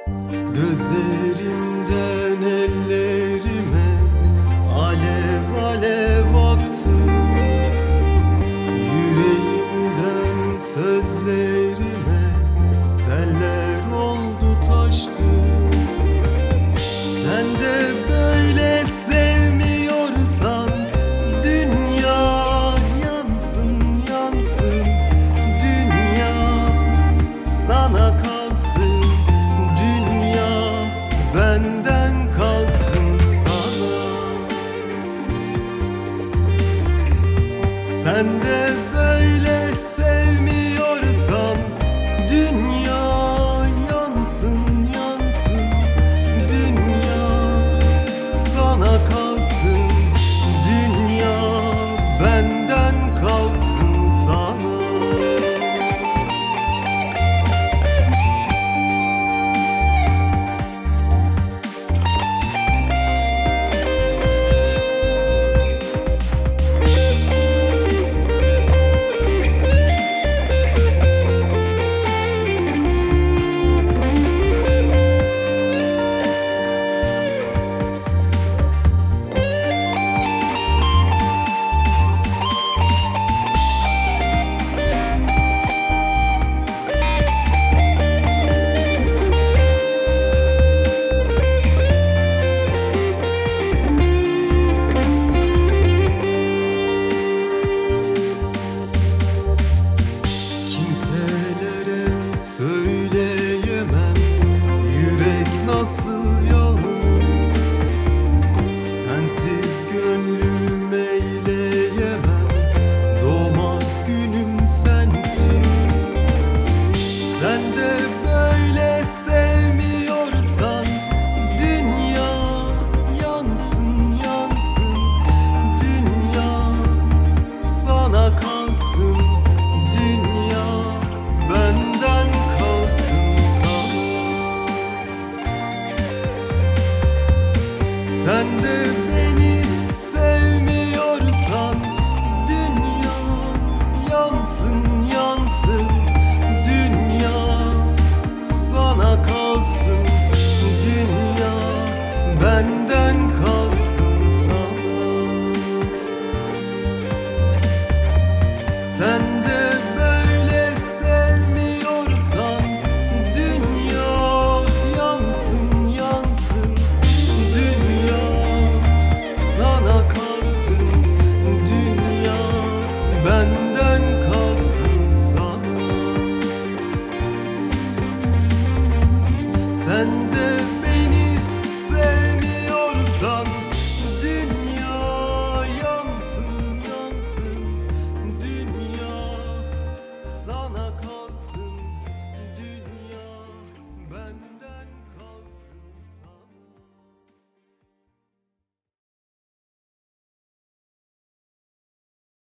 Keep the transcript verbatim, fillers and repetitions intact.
Gözlerimden ellerime alev alev aktı. Yüreğimden sözlerime seller oldu taştı. Sen de böyle sevmiyorsan dünya yansın yansın, dünya sana kalsın, dünya benden kalsın sana. Sen de böyle sevmiyorsan dünya yansın yansın, dünya sana kalsın, dünya benden kalsın sana. Kimselere söyleyemem yürek nasıl yalnız. Sensiz gönlüm eyleyemem, doğmaz günüm sensiz. Sen de böyle sevmiyorsan dünya yansın yansın, dünya sana kalsın, dünya benden kalsın sana. Sen de beni sevmiyorsan dünya yansın yansın, dünya sana kalsın, dünya benden kalsın sana. Sen de böyle sevmiyorsan dünya yansın yansın, dünya sana kalsın, dünya benden kalsın sana. Sen de